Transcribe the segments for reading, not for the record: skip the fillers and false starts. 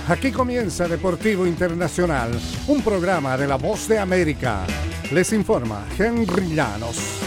Aquí comienza Deportivo Internacional, un programa de La Voz de América. Les informa Henry Llanos.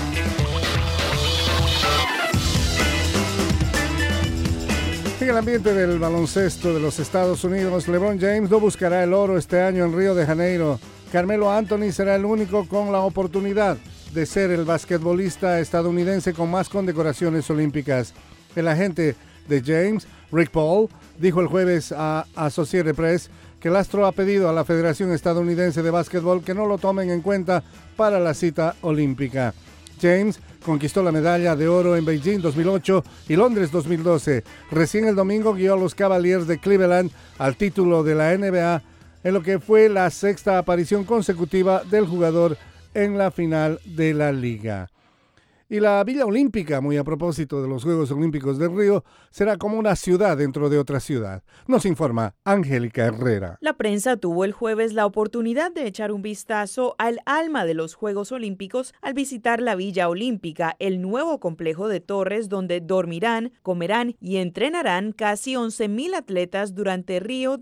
En el ambiente del baloncesto de los Estados Unidos, LeBron James no buscará el oro este año en Río de Janeiro. Carmelo Anthony será el único con la oportunidad de ser el basquetbolista estadounidense con más condecoraciones olímpicas. El agente de James, Rick Paul, dijo el jueves a Associated Press que el astro ha pedido a la Federación Estadounidense de Básquetbol que no lo tomen en cuenta para la cita olímpica. James conquistó la medalla de oro en Beijing 2008 y Londres 2012. Recién el domingo guió a los Cavaliers de Cleveland al título de la NBA, en lo que fue la sexta aparición consecutiva del jugador en la final de la liga. Y la Villa Olímpica, muy a propósito de los Juegos Olímpicos de Río, será como una ciudad dentro de otra ciudad. Nos informa Angélica Herrera. La prensa tuvo el jueves la oportunidad de echar un vistazo al alma de los Juegos Olímpicos al visitar la Villa Olímpica, el nuevo complejo de torres donde dormirán, comerán y entrenarán casi 11,000 atletas durante Río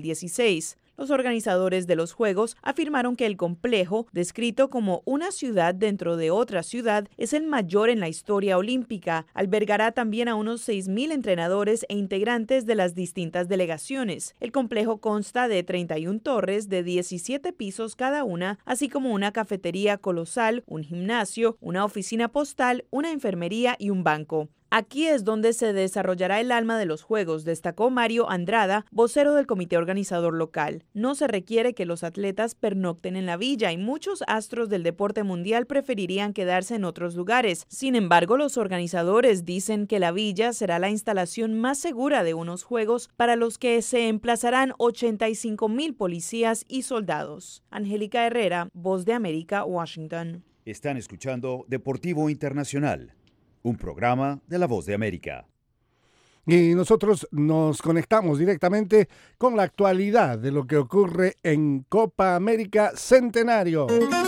2016. Los organizadores de los Juegos afirmaron que el complejo, descrito como una ciudad dentro de otra ciudad, es el mayor en la historia olímpica. Albergará también a unos 6,000 entrenadores e integrantes de las distintas delegaciones. El complejo consta de 31 torres de 17 pisos cada una, así como una cafetería colosal, un gimnasio, una oficina postal, una enfermería y un banco. Aquí es donde se desarrollará el alma de los Juegos, destacó Mario Andrada, vocero del comité organizador local. No se requiere que los atletas pernocten en la villa y muchos astros del deporte mundial preferirían quedarse en otros lugares. Sin embargo, los organizadores dicen que la villa será la instalación más segura de unos Juegos para los que se emplazarán 85,000 policías y soldados. Angélica Herrera, Voz de América, Washington. Están escuchando Deportivo Internacional, un programa de La Voz de América. Y nosotros nos conectamos directamente con la actualidad de lo que ocurre en Copa América Centenario.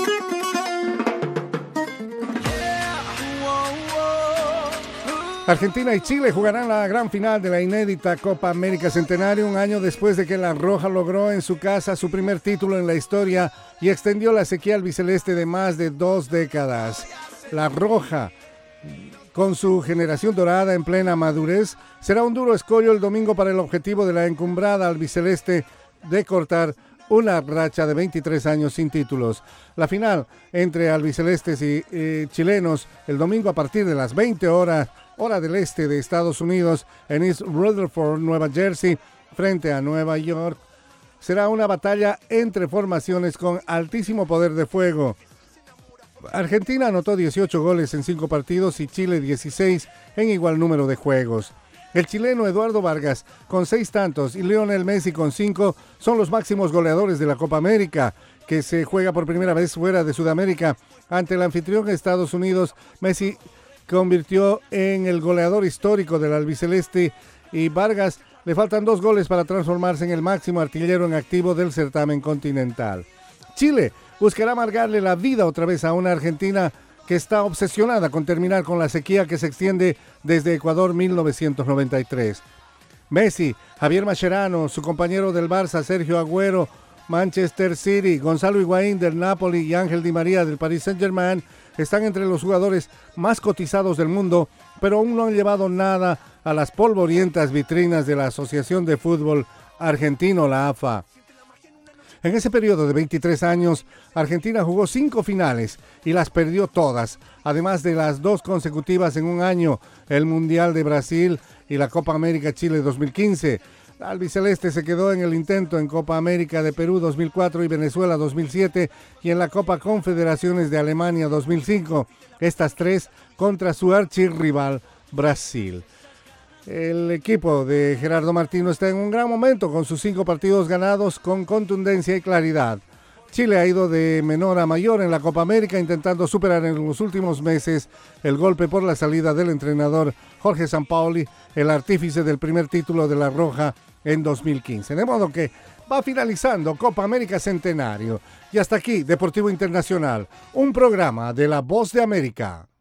Argentina y Chile jugarán la gran final de la inédita Copa América Centenario un año después de que la Roja logró en su casa su primer título en la historia y extendió la sequía albiceleste de más de 2 décadas. La Roja, con su generación dorada en plena madurez, será un duro escollo el domingo para el objetivo de la encumbrada albiceleste de cortar una racha de 23 años sin títulos. La final entre albicelestes y chilenos el domingo a partir de las 20 horas, hora del este de Estados Unidos, en East Rutherford, Nueva Jersey, frente a Nueva York, será una batalla entre formaciones con altísimo poder de fuego. Argentina anotó 18 goles en 5 partidos y Chile 16 en igual número de juegos. El chileno Eduardo Vargas con 6 tantos y Lionel Messi con 5 son los máximos goleadores de la Copa América, que se juega por primera vez fuera de Sudamérica. Ante el anfitrión Estados Unidos, Messi convirtió en el goleador histórico del albiceleste y Vargas le faltan 2 goles para transformarse en el máximo artillero en activo del certamen continental. Chile buscará amargarle la vida otra vez a una Argentina que está obsesionada con terminar con la sequía que se extiende desde Ecuador 1993. Messi, Javier Mascherano, su compañero del Barça Sergio Agüero, Manchester City, Gonzalo Higuaín del Napoli y Ángel Di María del Paris Saint-Germain están entre los jugadores más cotizados del mundo, pero aún no han llevado nada a las polvorientas vitrinas de la Asociación de Fútbol Argentino, la AFA. En ese periodo de 23 años, Argentina jugó 5 finales y las perdió todas, además de las 2 consecutivas en un año, el Mundial de Brasil y la Copa América Chile 2015. La albiceleste se quedó en el intento en Copa América de Perú 2004 y Venezuela 2007 y en la Copa Confederaciones de Alemania 2005, estas 3 contra su archirrival Brasil. El equipo de Gerardo Martino está en un gran momento con sus 5 partidos ganados con contundencia y claridad. Chile ha ido de menor a mayor en la Copa América, intentando superar en los últimos meses el golpe por la salida del entrenador Jorge Sampaoli, el artífice del primer título de la Roja en 2015. De modo que va finalizando Copa América Centenario. Y hasta aquí, Deportivo Internacional, un programa de La Voz de América.